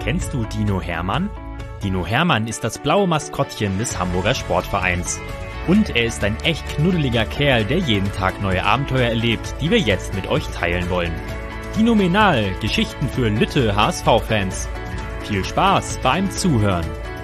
Kennst du Dino Hermann? Dino Hermann ist das blaue Maskottchen des Hamburger Sportvereins. Und er ist ein echt knuddeliger Kerl, der jeden Tag neue Abenteuer erlebt, die wir jetzt mit euch teilen wollen. Dinomenal, Geschichten für Lütte HSV-Fans. Viel Spaß beim Zuhören.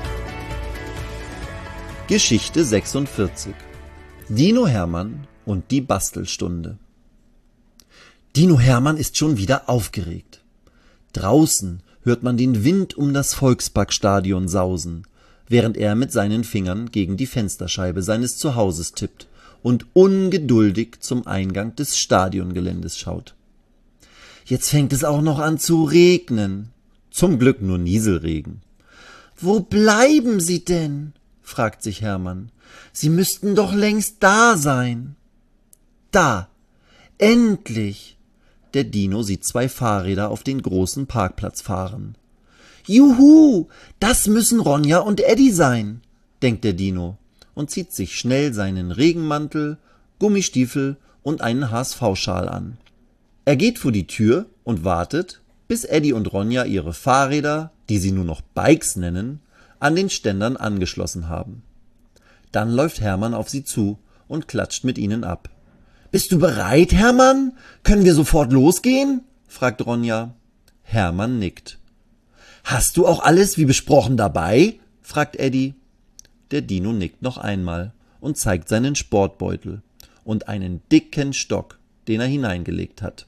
Geschichte 46. Dino Hermann und die Bastelstunde. Dino Hermann ist schon wieder aufgeregt. Draußen hört man den Wind um das Volksparkstadion sausen, während er mit seinen Fingern gegen die Fensterscheibe seines Zuhauses tippt und ungeduldig zum Eingang des Stadiongeländes schaut. Jetzt fängt es auch noch an zu regnen. Zum Glück nur Nieselregen. »Wo bleiben Sie denn?« fragt sich Hermann. »Sie müssten doch längst da sein.« »Da! Endlich!« Der Dino sieht zwei Fahrräder auf den großen Parkplatz fahren. »Juhu, das müssen Ronja und Eddie sein«, denkt der Dino und zieht sich schnell seinen Regenmantel, Gummistiefel und einen HSV-Schal an. Er geht vor die Tür und wartet, bis Eddie und Ronja ihre Fahrräder, die sie nur noch Bikes nennen, an den Ständern angeschlossen haben. Dann läuft Hermann auf sie zu und klatscht mit ihnen ab. »Bist du bereit, Hermann? Können wir sofort losgehen?« fragt Ronja. Hermann nickt. »Hast du auch alles wie besprochen dabei?« fragt Eddie. Der Dino nickt noch einmal und zeigt seinen Sportbeutel und einen dicken Stock, den er hineingelegt hat.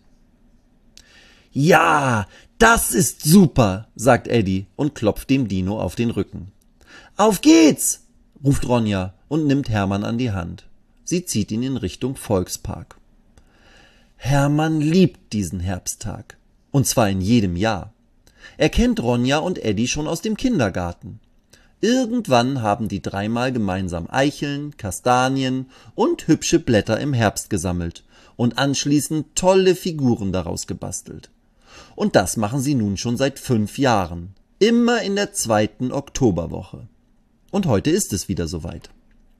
»Ja, das ist super«, sagt Eddie und klopft dem Dino auf den Rücken. »Auf geht's«, ruft Ronja und nimmt Hermann an die Hand. Sie zieht ihn in Richtung Volkspark. Hermann liebt diesen Herbsttag, und zwar in jedem Jahr. Er kennt Ronja und Eddie schon aus dem Kindergarten. Irgendwann haben die dreimal gemeinsam Eicheln, Kastanien und hübsche Blätter im Herbst gesammelt und anschließend tolle Figuren daraus gebastelt. Und das machen sie nun schon seit 5 Jahren, immer in der 2. Oktoberwoche. Und heute ist es wieder soweit.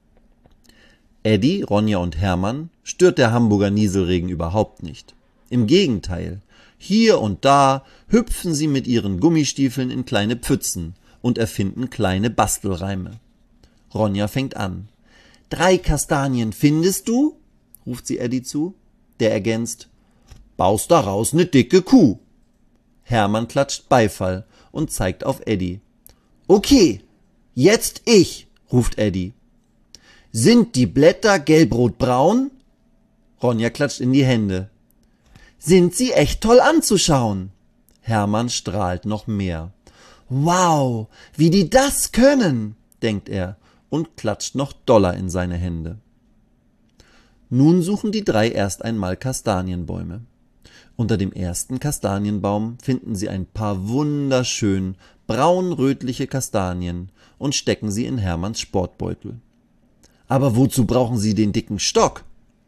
Eddie, Ronja und Hermann stört der Hamburger Nieselregen überhaupt nicht. Im Gegenteil, hier und da hüpfen sie mit ihren Gummistiefeln in kleine Pfützen und erfinden kleine Bastelreime. Ronja fängt an. 3 Kastanien findest du? Ruft sie Eddie zu. Der ergänzt. Baust daraus ne dicke Kuh. Hermann klatscht Beifall und zeigt auf Eddie. Okay, jetzt ich, ruft Eddie. Sind die Blätter gelb-rot-braun? Ronja klatscht in die Hände. Sind sie echt toll anzuschauen? Hermann strahlt noch mehr. Wow, wie die das können, denkt er und klatscht noch doller in seine Hände. Nun suchen die 3 erst einmal Kastanienbäume. Unter dem ersten Kastanienbaum finden sie ein paar wunderschön braun-rötliche Kastanien und stecken sie in Hermanns Sportbeutel. Aber wozu brauchen Sie den dicken Stock?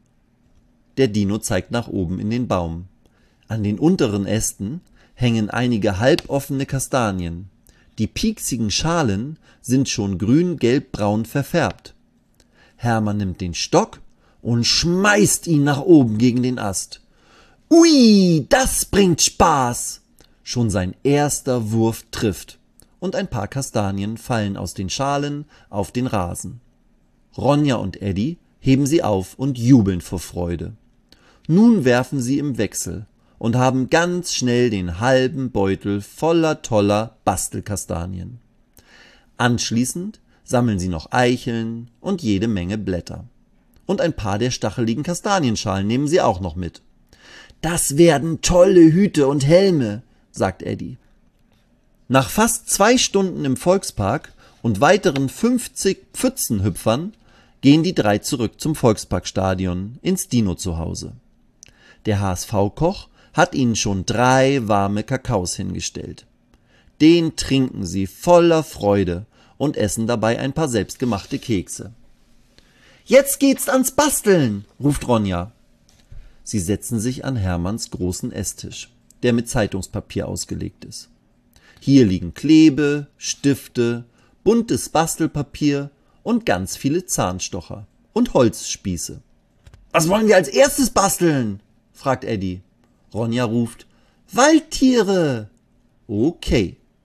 Der Dino zeigt nach oben in den Baum. An den unteren Ästen hängen einige halboffene Kastanien. Die pieksigen Schalen sind schon grün-gelb-braun verfärbt. Hermann nimmt den Stock und schmeißt ihn nach oben gegen den Ast. Ui, das bringt Spaß! Schon sein erster Wurf trifft und ein paar Kastanien fallen aus den Schalen auf den Rasen. Ronja und Eddie heben sie auf und jubeln vor Freude. Nun werfen sie im Wechsel und haben ganz schnell den halben Beutel voller toller Bastelkastanien. Anschließend sammeln sie noch Eicheln und jede Menge Blätter. Und ein paar der stacheligen Kastanienschalen nehmen sie auch noch mit. Das werden tolle Hüte und Helme, sagt Eddie. Nach fast 2 Stunden im Volkspark und weiteren 50 Pfützenhüpfern gehen die 3 zurück zum Volksparkstadion ins Dino-Zuhause. Der HSV-Koch hat ihnen schon 3 warme Kakaos hingestellt. Den trinken sie voller Freude und essen dabei ein paar selbstgemachte Kekse. Jetzt geht's ans Basteln, ruft Ronja. Sie setzen sich an Hermanns großen Esstisch, der mit Zeitungspapier ausgelegt ist. Hier liegen Klebe, Stifte, buntes Bastelpapier und ganz viele Zahnstocher und Holzspieße. »Was wollen wir als erstes basteln?« fragt Eddie. Ronja ruft, »Waldtiere!« Okay,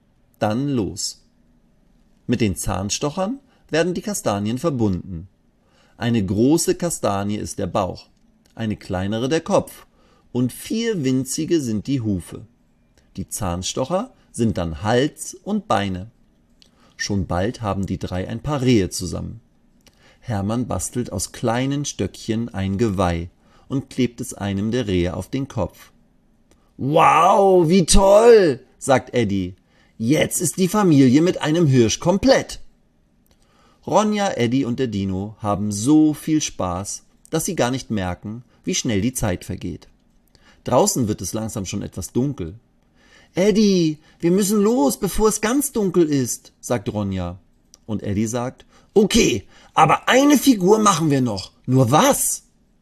dann los. Mit den Zahnstochern werden die Kastanien verbunden. Eine große Kastanie ist der Bauch, eine kleinere der Kopf und 4 winzige sind die Hufe. Die Zahnstocher sind dann Hals und Beine. Schon bald haben die 3 ein paar Rehe zusammen. Hermann bastelt aus kleinen Stöckchen ein Geweih und klebt es einem der Rehe auf den Kopf. »Wow, wie toll«, sagt Eddie. »Jetzt ist die Familie mit einem Hirsch komplett.« Ronja, Eddie und der Dino haben so viel Spaß, dass sie gar nicht merken, wie schnell die Zeit vergeht. Draußen wird es langsam schon etwas dunkel. »Eddie, wir müssen los, bevor es ganz dunkel ist«, sagt Ronja. Und Eddie sagt, »Okay, aber eine Figur machen wir noch. Nur was?«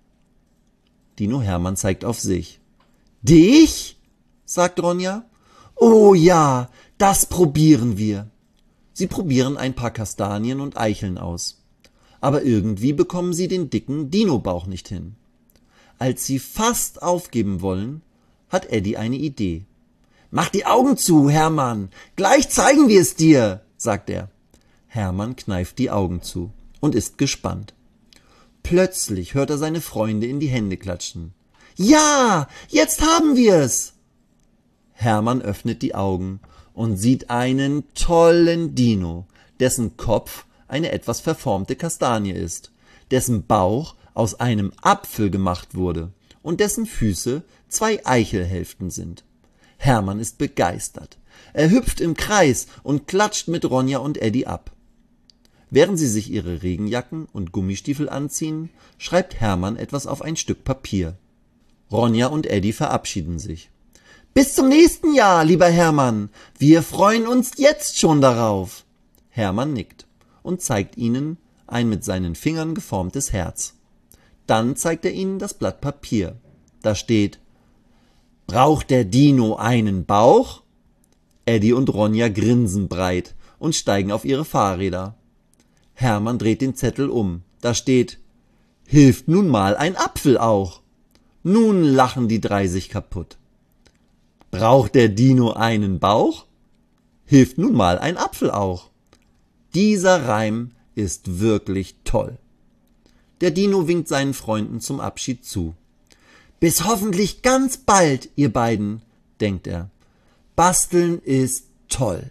Dino Hermann zeigt auf sich. »Dich?«, sagt Ronja. »Oh ja, das probieren wir.« Sie probieren ein paar Kastanien und Eicheln aus. Aber irgendwie bekommen sie den dicken Dino-Bauch nicht hin. Als sie fast aufgeben wollen, hat Eddie eine Idee. »Mach die Augen zu, Hermann, gleich zeigen wir es dir«, sagt er. Hermann kneift die Augen zu und ist gespannt. Plötzlich hört er seine Freunde in die Hände klatschen. »Ja, jetzt haben wir's!« Hermann öffnet die Augen und sieht einen tollen Dino, dessen Kopf eine etwas verformte Kastanie ist, dessen Bauch aus einem Apfel gemacht wurde und dessen Füße 2 Eichelhälften sind. Hermann ist begeistert. Er hüpft im Kreis und klatscht mit Ronja und Eddie ab. Während sie sich ihre Regenjacken und Gummistiefel anziehen, schreibt Hermann etwas auf ein Stück Papier. Ronja und Eddie verabschieden sich. »Bis zum nächsten Jahr, lieber Hermann. Wir freuen uns jetzt schon darauf.« Hermann nickt und zeigt ihnen ein mit seinen Fingern geformtes Herz. Dann zeigt er ihnen das Blatt Papier. Da steht: »Braucht der Dino einen Bauch?« Eddie und Ronja grinsen breit und steigen auf ihre Fahrräder. Hermann dreht den Zettel um. Da steht: »Hilft nun mal ein Apfel auch?« Nun lachen die 3 sich kaputt. »Braucht der Dino einen Bauch? Hilft nun mal ein Apfel auch.« Dieser Reim ist wirklich toll. Der Dino winkt seinen Freunden zum Abschied zu. »Bis hoffentlich ganz bald, ihr beiden«, denkt er. »Basteln ist toll.«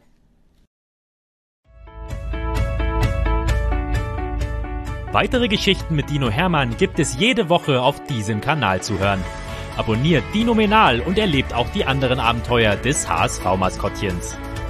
Weitere Geschichten mit Dino Hermann gibt es jede Woche auf diesem Kanal zu hören. Abonniert Dinomenal und erlebt auch die anderen Abenteuer des HSV-Maskottchens.